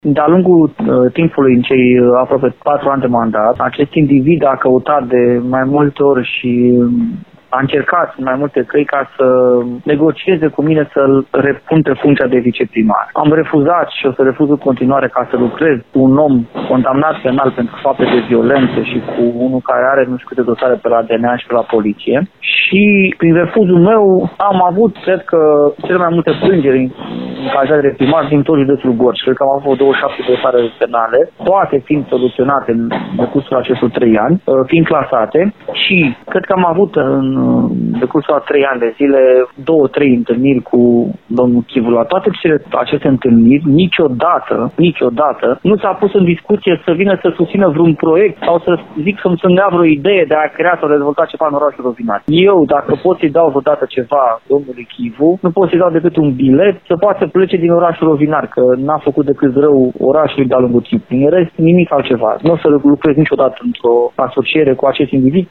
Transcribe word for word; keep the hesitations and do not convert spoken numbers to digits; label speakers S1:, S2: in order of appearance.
S1: De-a lungul uh, timpului, în cei uh, aproape patru ani de mandat, acest individ a căutat de mai multe ori și a încercat în mai multe căi ca să negocieze cu mine să-l repun pe funcția de viceprimar. Am refuzat și o să refuz în continuare ca să lucrez cu un om condamnat penal pentru fapte de violență și cu unul care are nu știu câte dosare pe la D N A și pe la poliție. Și prin refuzul meu am avut, cred că, cele mai multe plângeri în calitate de primar din tot județul Gorj. Cred că am avut douăzeci și șapte dosare penale, toate fiind soluționate în decursul acestor trei ani, fiind clasate, și cred că am avut în decursul a trei ani de zile două, trei întâlniri cu domnul Chivu. La toate aceste întâlniri, niciodată, niciodată nu s-a pus în discuție să vină să susțină vreun proiect sau să zic să-mi să dea vreo idee de a crea sau dezvolta ceva în orașul Rovinaj. Eu, dacă pot să-i dau vreodată ceva domnului Chivu, nu pot să-i dau decât un bilet să poată să plece din orașul Rovinaj, că n-a făcut decât rău orașului de-a lungul timpului. În rest, nimic altceva. Nu o să lucrez niciodată într-o asociere cu acest individ.